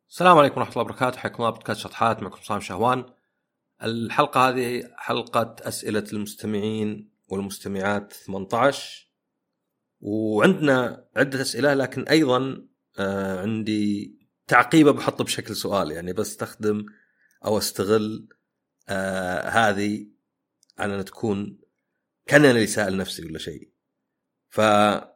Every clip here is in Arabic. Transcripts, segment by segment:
السلام عليكم ورحمة الله وبركاته. حياكم الله بودكاست شطحات، معكم صام شهوان. الحلقة هذه حلقة أسئلة المستمعين والمستمعات 18، وعندنا عدة أسئلة، لكن أيضا عندي تعقيبة بحطه بشكل سؤال، يعني بستخدم أو استغل هذه على أن تكون كأنني اللي سائل نفسي ولا شيء. فنبدأ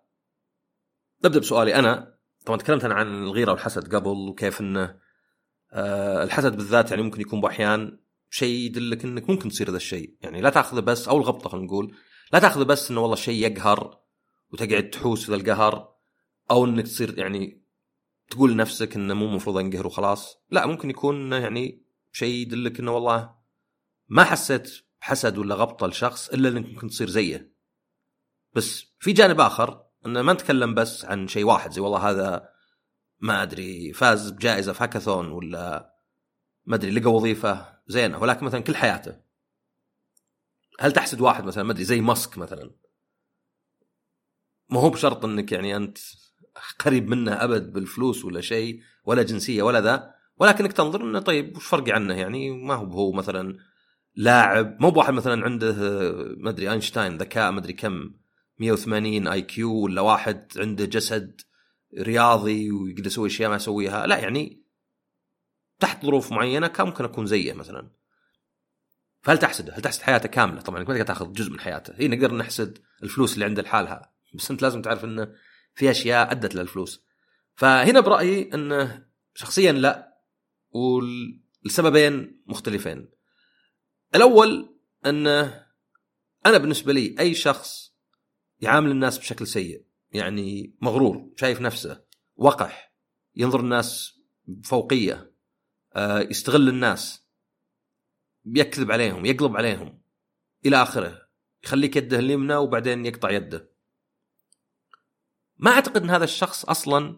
بسؤالي أنا. طبعا تكلمت أنا عن الغيرة والحسد قبل، وكيف أنه الحسد بالذات يعني ممكن يكون بأحيان شيء يدلك أنك ممكن تصير هذا الشيء. يعني لا تأخذه بس، أو الغبطة خلينا نقول، لا تأخذه بس أنه والله شيء يقهر وتقعد تحوس ذا القهر، أو أنك تصير يعني تقول لنفسك أنه مو مفروض أنقهر وخلاص. لا، ممكن يكون يعني شيء يدلك أنه والله ما حسيت بحسد ولا غبطة لشخص إلا أنك ممكن تصير زيه. بس في جانب آخر أنه ما نتكلم بس عن شيء واحد، زي والله هذا ما أدري فاز بجائزة في هاكاثون، ولا ما أدري لقى وظيفة زينة، ولكن مثلا كل حياته. هل تحسد واحد مثلا ما أدري زي ماسك مثلا؟ ما هو بشرط أنك يعني أنت قريب منه أبد بالفلوس ولا شيء، ولا جنسية ولا ذا، ولكنك تنظر أنه طيب وش فرق عنه؟ يعني ما هو مثلا لاعب، مو بواحد مثلا عنده ما أدري أينشتاين ذكاء ما أدري كم 180 اي كيو، ولا واحد عنده جسد رياضي ويقدر يسوي اشياء ما يسويها. لا، يعني تحت ظروف معينه كان ممكن اكون زيه مثلا. فهل تحسده؟ هل تحسد حياته كامله؟ طبعا ما تقدر تاخذ جزء من حياته. هي نقدر نحسد الفلوس اللي عنده لحالها، بس انت لازم تعرف انه في اشياء ادت للفلوس. فهنا برايي انه شخصيا لا، والسببين مختلفين. الاول انه انا بالنسبه لي اي شخص يعامل الناس بشكل سيء، يعني مغرور، شايف نفسه، وقح، ينظر الناس بفوقية، يستغل الناس، يكذب عليهم، يقلب عليهم إلى آخره، يخليك يده اليمنى وبعدين يقطع يده، ما أعتقد أن هذا الشخص أصلا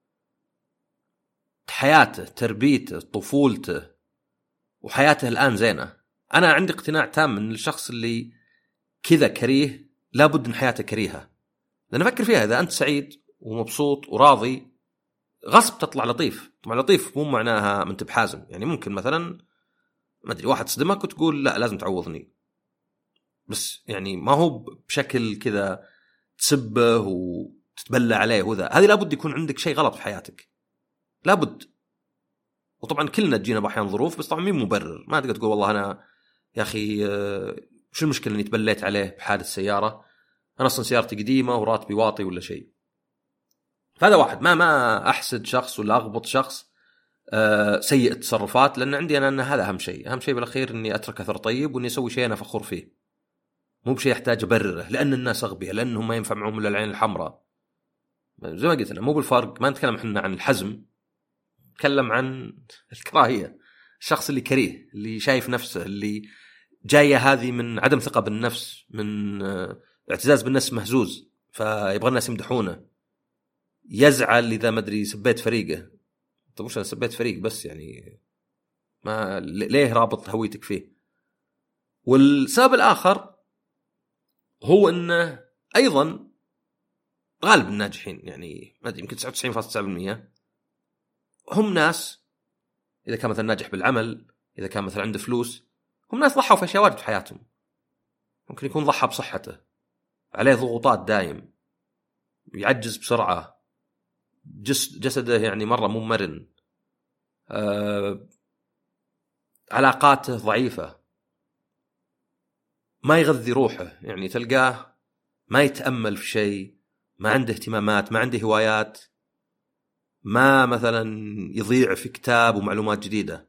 حياته، تربيته، طفولته وحياته الآن زينة. أنا عندي اقتناع تام أن الشخص اللي كذا كريه لابد أن حياته كريهة. لأن أفكر فيها، إذا أنت سعيد ومبسوط وراضي غصب تطلع لطيف. طبعا لطيف مو معناها من تبحازم، يعني ممكن مثلا ما أدري واحد صدمك وتقول لا لازم تعوضني، بس يعني ما هو بشكل كذا تسبه وتتبلى عليه وذا. هذه لابد يكون عندك شيء غلط في حياتك، لابد. وطبعا كلنا تجينا بأحيان ظروف، بس طبعا مين مبرر. ما تقدر تقول والله أنا يا أخي شو المشكلة إني تبليت عليه بحادث سيارة، أنا أصلا سيارتي قديمة وراتبي واطي ولا شيء. فهذا واحد. ما أحسد شخص ولا أغبط شخص سيء التصرفات، لأن عندي أنا أن هذا أهم شيء. أهم شيء بالأخير إني أترك أثر طيب، وإني أسوي شيء أنا فخور فيه، مو بشيء يحتاج أبرره لأن الناس أغبياء، لأنهم ما ينفع معهم إلا العين الحمراء. زي ما قلت أنا، مو بالفرق. ما نتكلم إحنا عن الحزم، نتكلم عن الكراهية. الشخص اللي كريه، اللي شايف نفسه، اللي جاية هذه من عدم ثقة بالنفس، من اعتزاز بالنفس مهزوز، فيبغى الناس يمدحونه، يزعل إذا ما أدري سبيت فريقه. طب مش أنا سبيت فريق بس، يعني ما ليه رابط هويتك فيه؟ والسبب الآخر هو أنه أيضا غالب الناجحين، يعني ما أدري يمكن 99.9% هم ناس، إذا كان مثلا ناجح بالعمل، إذا كان مثلا عنده فلوس، هم ناس ضحوا في أشياء واجد في حياتهم. ممكن يكون ضحى بصحته، عليه ضغوطات دايم، يعجز بسرعة، جسده يعني مرة مو مرن، علاقاته ضعيفة، ما يغذي روحه، يعني تلقاه ما يتأمل في شيء، ما عنده اهتمامات، ما عنده هوايات، ما مثلا يضيع في كتاب ومعلومات جديدة.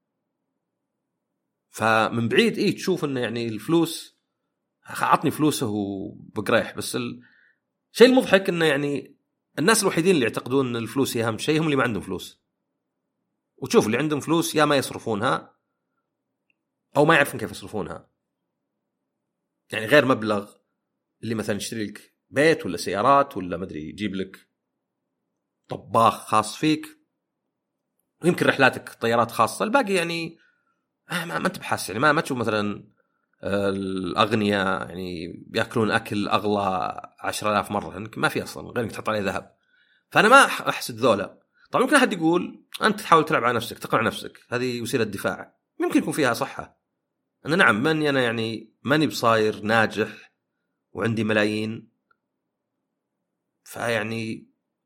فمن بعيد تشوف انه يعني الفلوس، عطني فلوسه وبقريح. بس الشيء المضحك انه يعني الناس الوحيدين اللي يعتقدون ان الفلوس هي اهم شيء هم اللي ما عندهم فلوس. وتشوف اللي عندهم فلوس يا ما يصرفونها او ما يعرفون كيف يصرفونها. يعني غير مبلغ اللي مثلا يشتري لك بيت ولا سيارات، ولا ما ادري يجيب لك طباخ خاص فيك، ويمكن رحلاتك طيارات خاصة، الباقي يعني ما انت بحاس. يعني ما تشوف مثلا الأغنياء يعني بيأكلون أكل أغلى 10,000 مرة، ما في أصلا غير إنك تحط عليه ذهب. فأنا ما أحسد ذولا. طبعا ممكن أحد يقول أنت تحاول تلعب على نفسك، تقنع نفسك، هذه وسيلة دفاع. يمكن يكون فيها صحة، أنا نعم ماني أنا يعني ماني بصاير ناجح وعندي ملايين، فيعني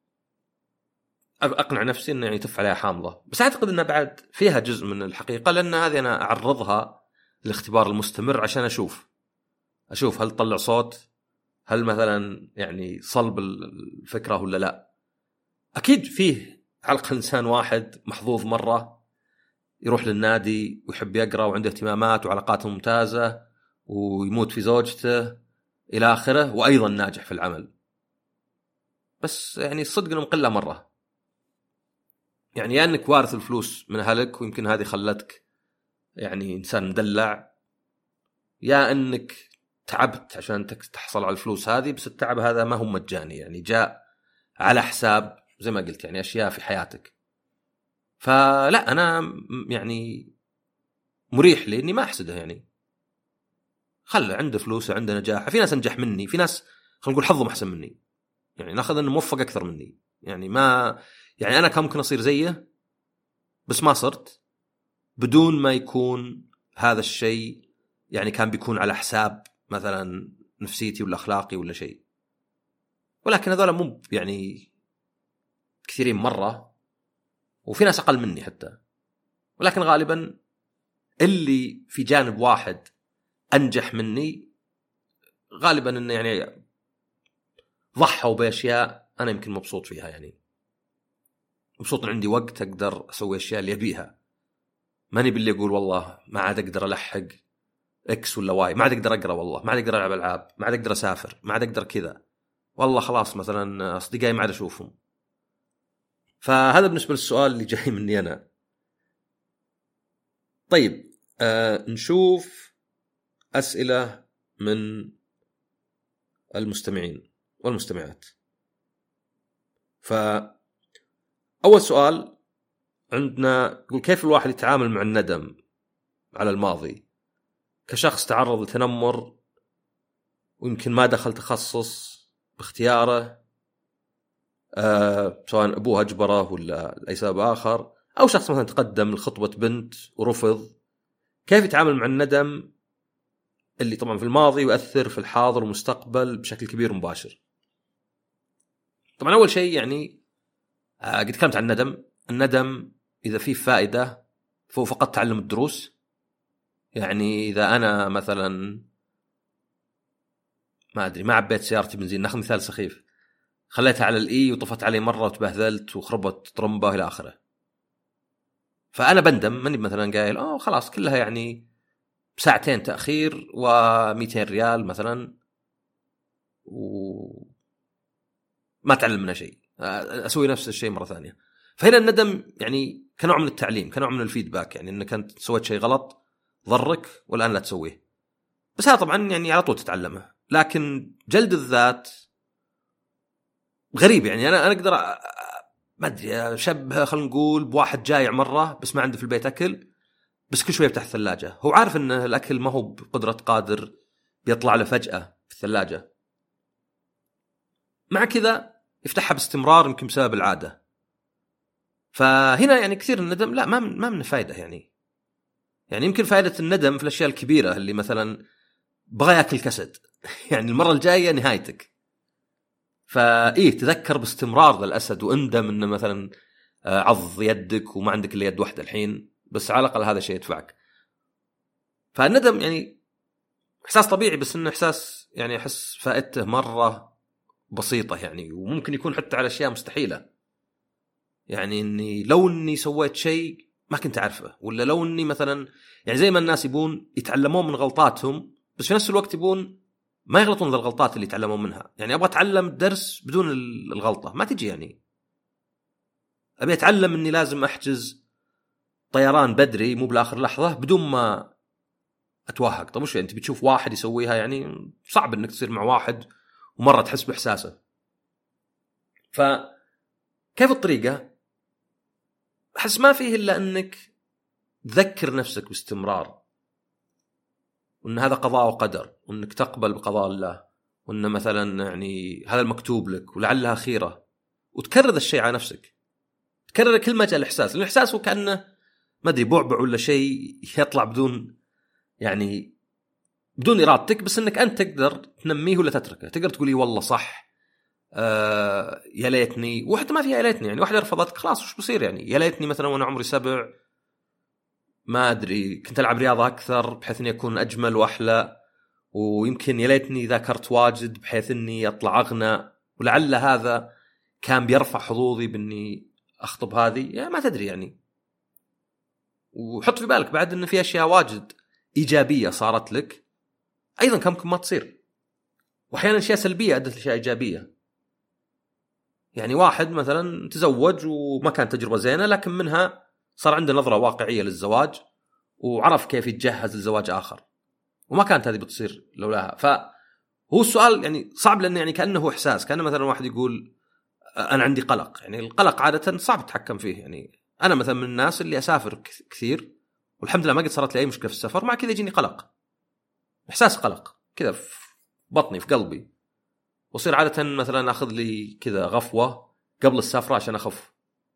أقنع نفسي أنه يعني تف عليها حامضة. بس أعتقد أنها بعد فيها جزء من الحقيقة، لأن هذه أنا أعرضها للاختبار المستمر عشان أشوف هل تطلع صوت، هل مثلا يعني صلب الفكرة ولا لا. أكيد فيه على الأقل إنسان واحد محظوظ مرة يروح للنادي ويحب يقرأ وعنده اهتمامات وعلاقاته ممتازة ويموت في زوجته إلى آخره وأيضا ناجح في العمل. بس يعني الصدق أنه مقلة مرة، يعني يا أنك وارث الفلوس من أهلك ويمكن هذه خلتك يعني إنسان مدلع، يا أنك تعبت عشان تحصل على الفلوس هذه، بس التعب هذا ما هو مجاني، يعني جاء على حساب زي ما قلت يعني أشياء في حياتك. فلا أنا يعني مريح لي إني ما أحسده، يعني خلى عنده فلوس وعنده نجاح. في ناس أنجح مني، في ناس خلينا نقول حظهم أحسن مني، يعني ناخذ إنه موفق أكثر مني، يعني ما يعني أنا كان ممكن أصير زيه بس ما صرت، بدون ما يكون هذا الشيء يعني كان بيكون على حساب مثلا نفسيتي ولا أخلاقي ولا شيء. ولكن هذول مو يعني كثيرين مرة، وفي ناس أقل مني حتى، ولكن غالبا اللي في جانب واحد أنجح مني غالبا إنه يعني ضحوا بأشياء أنا يمكن مبسوط فيها، يعني مبسوط إن عندي وقت أقدر أسوي أشياء اللي أبيها، ماني باللي أقول والله ما عاد أقدر ألحق إكس ولا واي، ما عاد أقدر أقرأ، والله ما عاد أقدر ألعب ألعاب، ما عاد أقدر أسافر، ما عاد أقدر كذا، والله خلاص مثلا أصدقائي ما عاد أشوفهم. فهذا بالنسبة للسؤال اللي جاي مني أنا. طيب نشوف أسئلة من المستمعين والمستمعات. فأول سؤال عندنا يقول كيف الواحد يتعامل مع الندم على الماضي كشخص تعرض لتنمر ويمكن ما دخل تخصص باختياره، سواء أبوه أجبره ولا أي سبب آخر، أو شخص مثلا تقدم لخطبة بنت ورفض، كيف يتعامل مع الندم اللي طبعا في الماضي يؤثر في الحاضر والمستقبل بشكل كبير ومباشر؟ طبعا أول شيء يعني قد تكلمت عن الندم إذا فيه فائدة فهو فقط تعلم الدروس. يعني إذا أنا مثلا ما أدري ما عبيت سيارتي بنزين، ناخذ مثال سخيف، خليتها على الإي وطفت علي مرة وتبهذلت وخربت طرمبة إلى آخره، فأنا بندم، ماني مثلا قايل خلاص كلها يعني ساعتين تأخير و200 ريال مثلا وما تعلم منها شيء، أسوي نفس الشيء مرة ثانية. فهنا الندم يعني كنوع من التعليم، كنوع من الفيدباك، يعني أنك أنت سويت شيء غلط ضرك والآن لا تسويه، بس هذا طبعا يعني على طول تتعلمه. لكن جلد الذات غريب، يعني أنا أقدر ما أدري شبه خلينا نقول بواحد جايع مرة بس ما عنده في البيت أكل، بس كل شوية يفتح الثلاجة، هو عارف أن الأكل ما هو بقدرة قادر بيطلع له فجأة في الثلاجة، مع كذا يفتحها باستمرار يمكن بسبب العادة. فهنا يعني كثير الندم لا ما من فائدة، يعني يمكن فائدة الندم في الأشياء الكبيرة اللي مثلا بغى يأكل كسد يعني المرة الجاية نهايتك، فإيه تذكر باستمرار ذا الأسد واندم إنه مثلا عض يدك وما عندك إلا يد واحدة الحين، بس على الأقل هذا شيء يدفعك. فالندم يعني إحساس طبيعي، بس إنه إحساس يعني أحس فائدته مرة بسيطة، يعني وممكن يكون حتى على أشياء مستحيلة، يعني إني لو إني سويت شيء ما كنت أعرفه، ولا لو إني مثلا يعني زي ما الناس يبون يتعلمون من غلطاتهم بس في نفس الوقت يبون ما يغلطون ذا الغلطات اللي يتعلمون منها، يعني أبغى أتعلم الدرس بدون الغلطة ما تجي، يعني أبي أتعلم إني لازم أحجز طيران بدري مو بالآخر لحظة بدون ما أتوهق. طب وش أنت بتشوف واحد يسويها؟ يعني صعب إنك تصير مع واحد ومرة تحس بإحساسه. فكيف الطريقة؟ أحس ما فيه إلا أنك تذكر نفسك باستمرار وأن هذا قضاء وقدر، وأنك تقبل بقضاء الله، وأن مثلا يعني هذا المكتوب لك ولعلها خيرة، وتكرر الشيء على نفسك، تكرر كل ما جاء الإحساس، الإحساس هو كأنه ما أدري بعبع ولا شيء يطلع بدون يعني بدون إرادتك، بس إنك أنت تقدر تنميه ولا تتركه. تقدر تقولي والله صح، يا ليتني، وحتى ما فيها يا ليتني يعني واحدة رفضتك خلاص وش بصير يعني. يا ليتني مثلا وأنا عمري 7 ما أدري كنت ألعب رياضة أكثر بحيث إني أكون أجمل وأحلى، ويمكن يا ليتني ذاكرت واجد بحيث إني أطلع أغنى، ولعل هذا كان بيرفع حظوظي بإني أخطب هذه، يعني ما تدري يعني. وحط في بالك بعد إن في أشياء واجد إيجابية صارت لك أيضا كان ممكن ما تصير، وأحيانا أشياء سلبية أدت لأشياء إيجابية. يعني واحد مثلا تزوج وما كانت تجربة زينة، لكن منها صار عنده نظرة واقعية للزواج وعرف كيف يتجهز لزواج آخر، وما كانت هذه بتصير لولاها. فهو السؤال يعني صعب، لأنه يعني كأنه إحساس، كأنه مثلا واحد يقول أنا عندي قلق. يعني القلق عادة صعب تتحكم فيه. يعني أنا مثلا من الناس اللي أسافر كثير والحمد لله ما قد صارت لي أي مشكلة في السفر، مع كذا يجيني قلق، إحساس قلق كذا في بطني في قلبي، وصير عادة مثلا أخذ لي كذا غفوة قبل السفرة عشان أخف.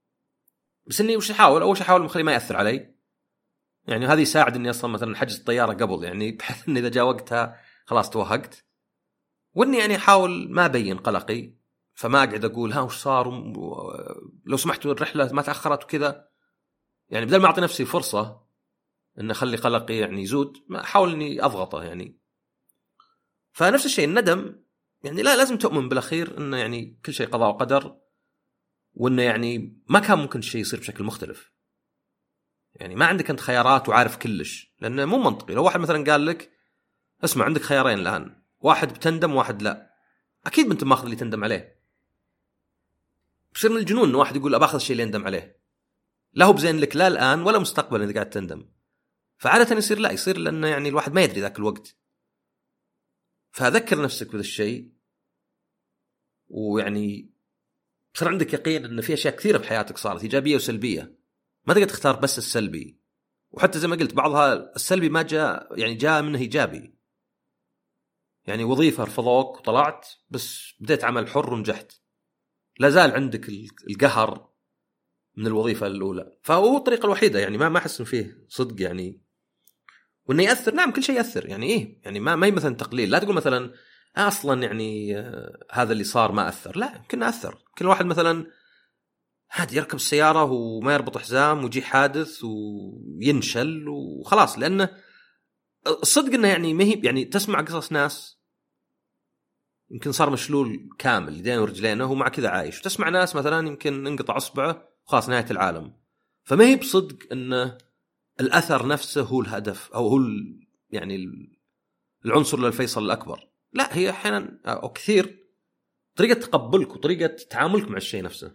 بس إني وش أحاول أول شيء أحاول مخلي ما يأثر علي، يعني هذا يساعد إني أصلا مثلا حجز الطيارة قبل، يعني بحيث إن إذا جاء وقتها خلاص توهقت، وإني يعني أحاول ما أبين قلقي. فما أقعد أقول ها وش صار لو سمحتوا الرحلة ما تأخرت وكذا، يعني بدل ما أعطي نفسي فرصة إن أخلي قلقي يعني يزود، ما أحاول إني أضغطه يعني. فنفس الشيء الندم، يعني لا لازم تؤمن بالأخير إنه يعني كل شيء قضاء وقدر، وإنه يعني ما كان ممكن شيء يصير بشكل مختلف. يعني ما عندك أنت خيارات وعارف كلش، لأنه مو منطقي لو واحد مثلا قال لك اسمع عندك خيارين الآن، واحد بتندم واحد لا، أكيد بنت ماخذ اللي تندم عليه. بصير من الجنون إن واحد يقول أباخذ الشيء اللي يندم عليه، لا هو بزين لك لا الآن ولا مستقبلا إذا قاعد تندم. فعادة يصير لا يصير لأنه يعني الواحد ما يدري ذاك الوقت. فذكر نفسك بهذا الشيء، ويعني صار عندك يقين إن في أشياء كثيرة بحياتك صارت إيجابية وسلبية، ما تقدر تختار بس السلبي. وحتى زي ما قلت بعضها السلبي ما جاء يعني جاء منه إيجابي، يعني وظيفة رفضوك وطلعت بس بديت عمل حر ونجحت، لا زال عندك القهر من الوظيفة الأولى. فهو الطريقة الوحيدة، يعني ما أحس فيه صدق يعني وإنه يأثر. نعم كل شيء يأثر، يعني إيه يعني ما مثلا تقليل، لا تقول مثلا أصلا يعني هذا اللي صار ما أثر، لا يمكن أثر. كل واحد مثلا عادي يركب السيارة وما يربط حزام ويجي حادث وينشل وخلاص، لأنه الصدق إنه يعني ما هي يعني تسمع قصص ناس يمكن صار مشلول كامل يدين ورجلينه ومع كذا عايش، وتسمع ناس مثلا يمكن انقطع أصبعه وخلاص نهاية العالم. فما هي بصدق إنه الأثر نفسه هو الهدف أو هو يعني العنصر للفيصل الأكبر، لا هي أحيانا أو كثير طريقة تقبلك وطريقة تعاملك مع الشيء نفسه.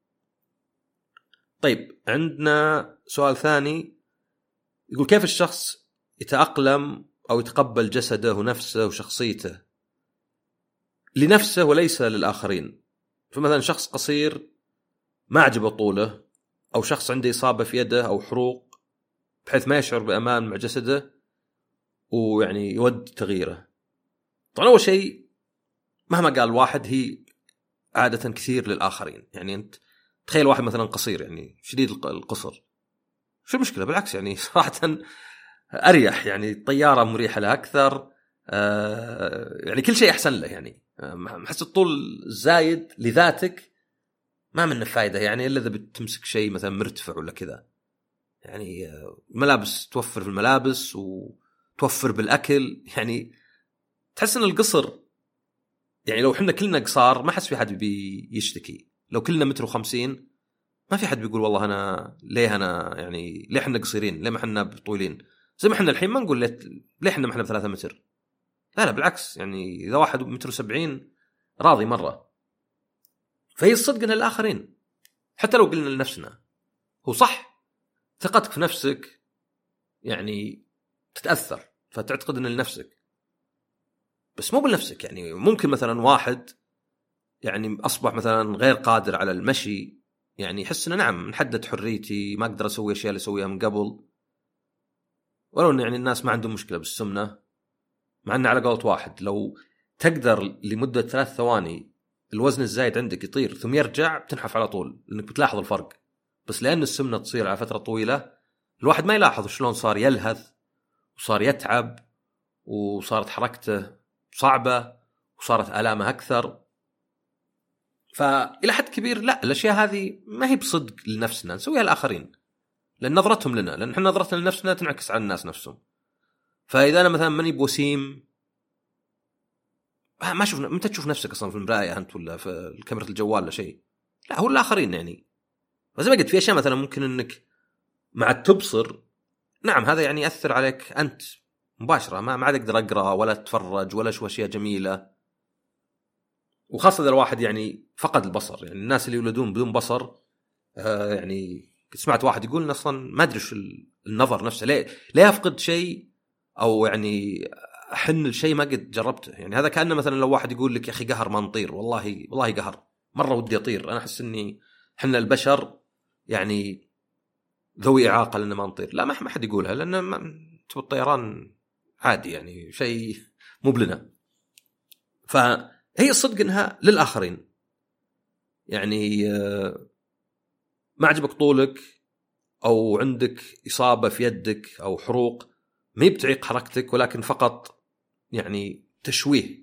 طيب عندنا سؤال ثاني يقول كيف الشخص يتأقلم أو يتقبل جسده ونفسه وشخصيته لنفسه وليس للآخرين؟ فمثلا شخص قصير ما عجبه طوله، أو شخص عنده إصابة في يده أو حروق بحيث ما يشعر بأمان مع جسده ويعني يود تغييره. طبعا أول شيء مهما قال واحد هي عادة كثير للآخرين. يعني أنت تخيل واحد مثلا قصير يعني شديد القصر، شو المشكلة؟ بالعكس يعني صراحة أريح، يعني الطيارة مريحة له أكثر، يعني كل شيء أحسن له. يعني محس الطول الزايد لذاتك ما منه فايدة، يعني إلا إذا بتمسك شيء مثلا مرتفع ولا كذا. يعني ملابس توفر في الملابس وتوفر بالأكل، يعني تحس إن القصر يعني لو حنا كلنا قصار ما حس في حد بيشتكي. لو كلنا 1.50 متر ما في حد بيقول والله أنا ليه أنا يعني ليه حنا قصيرين، ليه ما حنا بطولين. زي ما حنا الحين ما نقول ليه حنا ما حنا ب3 متر، لا بالعكس. يعني إذا واحد 1.70 متر راضي مرة. فهي الصدق إن الآخرين حتى لو قلنا لنفسنا هو صح، ثقتك في نفسك يعني تتأثر فتعتقد إن لنفسك، بس مو بنفسك. يعني ممكن مثلا واحد يعني أصبح مثلا غير قادر على المشي، يعني يحس إنه نعم نحدد حريتي ما أقدر أسوي أشياء اللي أسويها من قبل، ولو إن يعني الناس ما عندهم مشكلة بالسمنة. مع أن على قولة واحد لو تقدر لمدة 3 ثواني الوزن الزايد عندك يطير ثم يرجع بتنحف على طول، لأنك بتلاحظ الفرق. بس لأن السمنة تصير على فترة طويلة الواحد ما يلاحظ شلون صار يلهث وصار يتعب وصارت حركته صعبة وصارت آلامه أكثر. فإلى حد كبير لا، الأشياء هذه ما هي بصدق لنفسنا، نسويها الآخرين لأن نظرتهم لنا، لأن إحنا نظرتنا لنفسنا تنعكس على الناس نفسهم. فإذا أنا مثلا ماني بوسيم، ما شوفنا، متى تشوف نفسك أصلا في المراية أنت ولا في كاميرا الجوال ولا شيء؟ لا، هو الآخرين يعني. فزي ما قلت في أشياء مثلا ممكن إنك مع تبصر، نعم هذا يعني يأثر عليك أنت مباشرة، ما عاد أقدر أقرأ ولا أتفرج ولا أشوف أشياء جميلة. وخاصة إذا الواحد يعني فقد البصر، يعني الناس اللي يولدون بدون بصر يعني سمعت واحد يقول أصلا ما أدري شو النظر نفسه ليه أفقد شيء أو يعني أحن لشيء ما قد جربته. يعني هذا كأنه مثلا لو واحد يقول لك يا أخي قهر ما نطير، والله قهر مرة ودي أطير. أنا أحس إني حنا البشر يعني ذوي إعاقة لأن ما نطير، لا ما حد يقولها، لأن تبغى الطيران عادي يعني شيء مو بلنا. فهي الصدق إنها للآخرين. يعني ما عجبك طولك أو عندك إصابة في يدك أو حروق، ما بتعيق حركتك ولكن فقط يعني تشويه،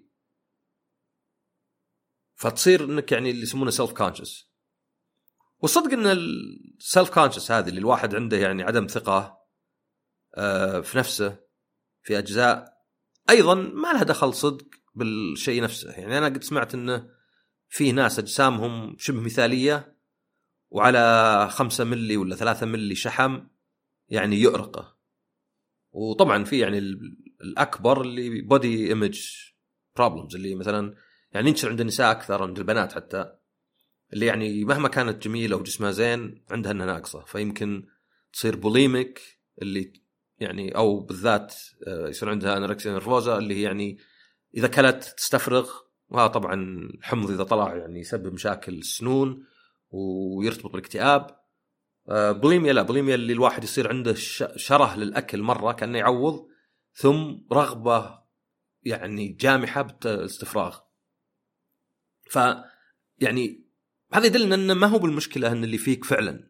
فتصير إنك يعني اللي يسمونه self conscious. والصدق إن السلف كونشس هذه اللي الواحد عنده يعني عدم ثقة في نفسه في أجزاء أيضا ما لها دخل صدق بالشيء نفسه. يعني أنا قد سمعت إنه في ناس أجسامهم شبه مثالية وعلى 5 ملي ولا 3 ملي شحم يعني يؤرقه. وطبعا في يعني الأكبر اللي body image problems اللي مثلا يعني ينشر عند النساء أكثر عند البنات حتى، اللي يعني مهما كانت جميلة وجسمها زين عندها أنها ناقصة، فيمكن تصير بوليميك اللي يعني أو بالذات يصير عندها أنوركسيا نيرفوزا اللي هي يعني إذا كلت تستفرغ، وهذا طبعا الحمض إذا طلع يعني يسبب مشاكل السنون ويرتبط بالاكتئاب. بوليميا لا، بوليميا اللي الواحد يصير عنده شره للأكل مرة كأنه يعوض، ثم رغبة يعني جامحة بالاستفراغ. يعني هذا يدلنا أن ما هو بالمشكلة أن اللي فيك فعلا،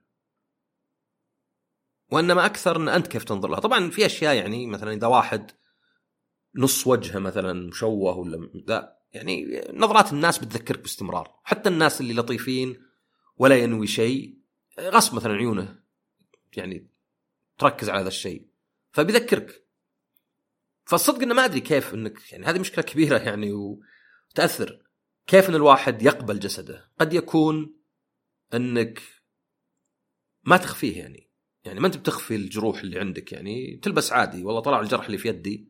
وإنما أكثر أن أنت كيف تنظر لها. طبعا في أشياء يعني مثلا إذا واحد نص وجهه مثلا مشوه ولا ذا، يعني نظرات الناس بتذكرك باستمرار، حتى الناس اللي لطيفين ولا ينوي شيء غصب مثلا عيونه يعني تركز على هذا الشيء فبيذكرك. فالصدق إنه ما أدري كيف إنك يعني هذه مشكلة كبيرة يعني وتأثر كيف إن الواحد يقبل جسده. قد يكون أنك ما تخفيه، يعني ما أنت بتخفي الجروح اللي عندك، يعني تلبس عادي، والله طلع الجرح اللي في يدي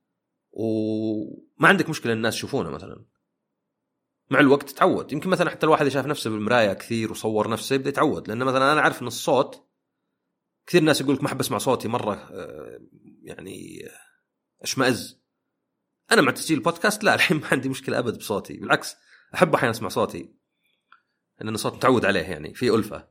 وما عندك مشكلة الناس يشوفونه مثلا. مع الوقت تتعود، يمكن مثلا حتى الواحد شاف نفسه بالمراية كثير وصور نفسه يبدأ يتعود. لأن مثلا أنا أعرف أن الصوت كثير ناس يقولك ما أحب أسمع صوتي مرة يعني أشمئز. أنا مع تسجيل البودكاست لا، الحين ما عندي مشكلة أبد بصوتي، بالعكس أحب أحيانا أسمع صوتي لأن الصوت متعود عليه يعني في ألفة.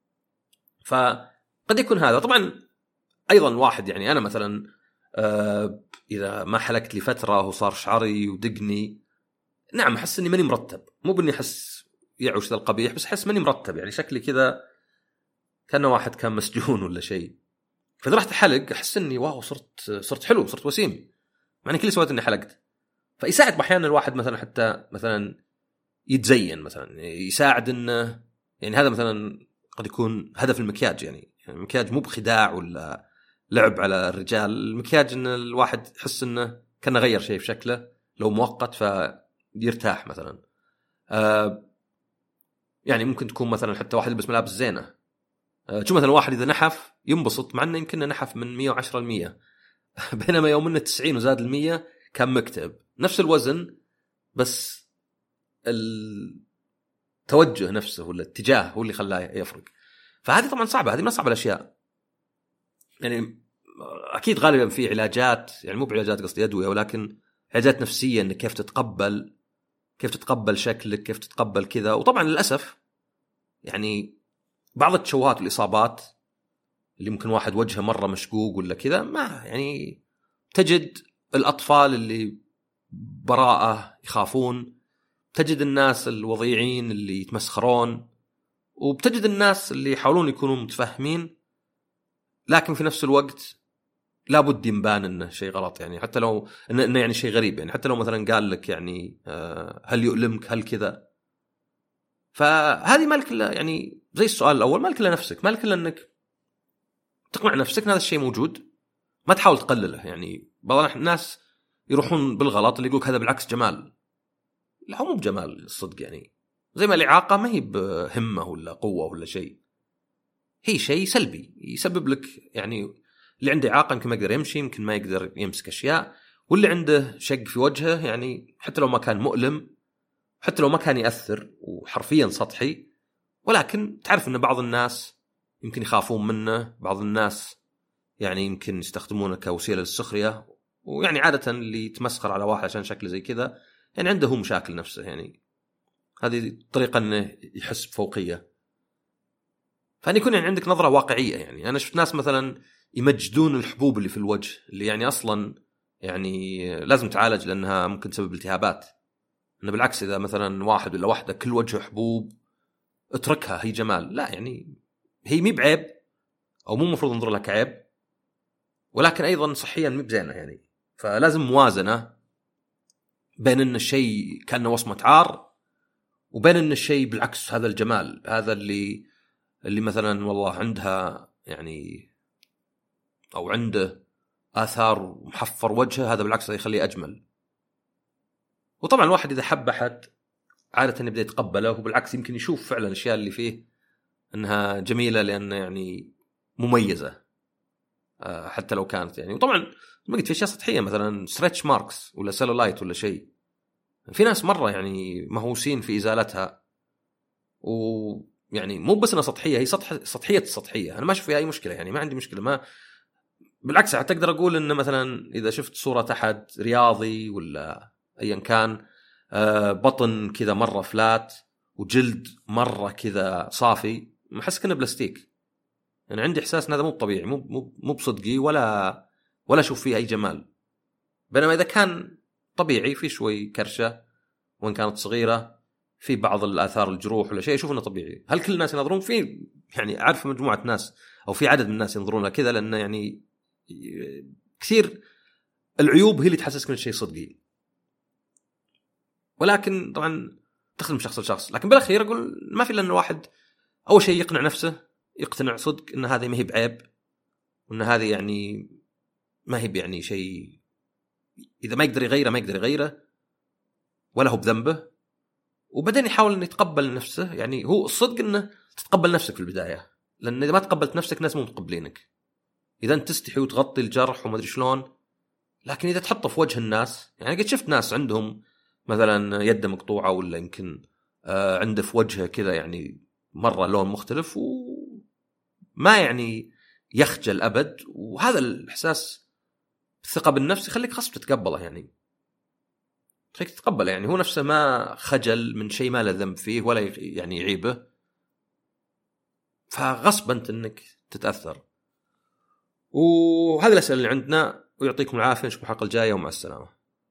فقد يكون هذا. طبعا أيضا واحد يعني أنا مثلا إذا ما حلقت لي فترة وصار شعري ودقني، نعم أحس إني ماني مرتب، مو بني أحس يعوش ذا القبيح، بس أحس ماني مرتب، يعني شكلي كذا كان واحد كان مسجون ولا شيء. فإذا رحت حلق أحس إني واو صرت حلو، صرت وسيم، مع إني كل سويت إني حلقت. فيساعد بأحيانا الواحد مثلا حتى مثلا يتزين، مثلا يساعد إنه يعني هذا مثلا قد يكون هدف المكياج. يعني المكياج مو بخداع ولا لعب على الرجال، المكياج إن الواحد يحس إنه كان غير شيء في شكله لو مؤقت فيرتاح مثلا. يعني ممكن تكون مثلا حتى واحد يلبس ملابس زينة، شو مثلا واحد إذا نحف ينبسط، مع إنه يمكن نحف من 110 ل100 بينما يوم إنه 90 وزاد 100 كان مكتئب، نفس الوزن بس التوجه نفسه ولا الاتجاه هو اللي خلاه يفرق. فهذه طبعا صعبة، هذه من أصعب الأشياء. يعني أكيد غالبا في علاجات، يعني مو بعلاجات قصدي أدوية، ولكن علاجات نفسية إنك كيف تتقبل شكلك، كيف تتقبل كذا. وطبعا للأسف يعني بعض التشوهات والإصابات اللي ممكن واحد وجهه مرة مشقوق ولا كذا، ما يعني تجد الأطفال اللي براءة يخافون، تجد الناس الوضيعين اللي يتمسخرون، وبتجد الناس اللي يحاولون يكونوا متفاهمين لكن في نفس الوقت لابد ينبان انه شيء غلط، يعني حتى لو انه يعني شيء غريب، يعني حتى لو مثلا قال لك يعني هل يؤلمك هل كذا. فهذه مالك الا يعني زي السؤال الاول، مالك الا نفسك، مالك الا انك تقنع نفسك ان هذا الشيء موجود، ما تحاول تقلله. يعني بعض الناس يروحون بالغلط اللي يقولك هذا بالعكس جمال. لا، مو بجمال الصدق، يعني زي ما الإعاقة ما هي بهمة ولا قوة ولا شيء، هي شيء سلبي يسبب لك، يعني اللي عنده إعاقة يمكن ما يقدر يمشي، يمكن ما يقدر يمسك أشياء، واللي عنده شق في وجهه يعني حتى لو ما كان مؤلم، حتى لو ما كان يأثر وحرفيا سطحي، ولكن تعرف أن بعض الناس يمكن يخافون منه، بعض الناس يعني يمكن يستخدمونه كوسيلة للسخرية، ويعني عادة اللي يتمسخر على واحد عشان شكله زي كذا يعني عنده مشاكل نفسه، يعني هذه الطريقة أنه يحس بفوقية. فأن يكون يعني عندك نظرة واقعية. يعني أنا شفت ناس مثلا يمجدون الحبوب اللي في الوجه، اللي يعني أصلا يعني لازم تعالج لأنها ممكن تسبب التهابات. أنه بالعكس إذا مثلا واحد ولا واحدة كل وجه حبوب اتركها، هي جمال. لا، يعني هي مي بعيب، أو مو مفروض ننظر لها كعيب، ولكن أيضا صحيا مي بزينة. يعني فلازم موازنة بين أن الشيء كأنه وصمة عار، وبين أن الشيء بالعكس هذا الجمال، هذا اللي مثلا والله عندها يعني أو عنده آثار محفر وجهه، هذا بالعكس يخليه أجمل. وطبعا الواحد إذا حب أحد عادة يبدأ يتقبله، وبالعكس يمكن يشوف فعلا الأشياء اللي فيه أنها جميلة لأن يعني مميزة حتى لو كانت يعني. وطبعا ما قلت في أشياء سطحية مثلا ستريتش ماركس ولا سيلولايت ولا شيء، في ناس مرة يعني مهووسين في إزالتها، ويعني مو بس انها سطحيه، هي سطحيه السطحيه. انا ما اشوف فيها اي مشكله، يعني ما عندي مشكله، ما بالعكس حتى اقدر اقول ان مثلا اذا شفت صوره احد رياضي ولا ايا كان بطن كذا مره فلات وجلد مره كذا صافي، ما احس كأنه بلاستيك. يعني عندي احساس ان هذا مو طبيعي، مو بصدقي، ولا اشوف فيه اي جمال. بينما اذا كان طبيعي في شوي كرشه وان كانت صغيره، في بعض الآثار الجروح ولا شيء، يشوف انه طبيعي. هل كل الناس ينظرون فيه؟ يعني اعرف مجموعه ناس او في عدد من الناس ينظرون كذا، لانه يعني كثير العيوب هي اللي تحسسك من الشيء صدقي. ولكن طبعا تختلف من شخص لشخص. لكن بالاخير اقول ما في الا ان الواحد اول شيء يقنع نفسه، يقتنع صدق ان هذه ما هي بعيب، وان هذه يعني ما هي يعني شيء اذا ما يقدر يغيره ما يقدر يغيره ولا هو بذنبه. وبعدين يحاول أن يتقبل نفسه. يعني هو الصدق أنه تتقبل نفسك في البداية، لأن إذا ما تقبلت نفسك ناس مو متقبلينك. إذا أنت تستحي وتغطي الجرح وما أدري شلون، لكن إذا تحطه في وجه الناس، يعني قد شفت ناس عندهم مثلا يده مقطوعة ولا يمكن عنده في وجهه كذا يعني مرة لون مختلف، وما يعني يخجل أبد، وهذا الإحساس الثقة بالنفس يخليك غصب تتقبله، يعني خليك تتقبله. يعني هو نفسه ما خجل من شيء ما له ذنب فيه ولا يعني يعيبه، فغصب أنت أنك تتأثر. وهذه الأسئلة اللي عندنا، ويعطيكم العافية، نشوفكم الحلقة الجاية ومع السلامة.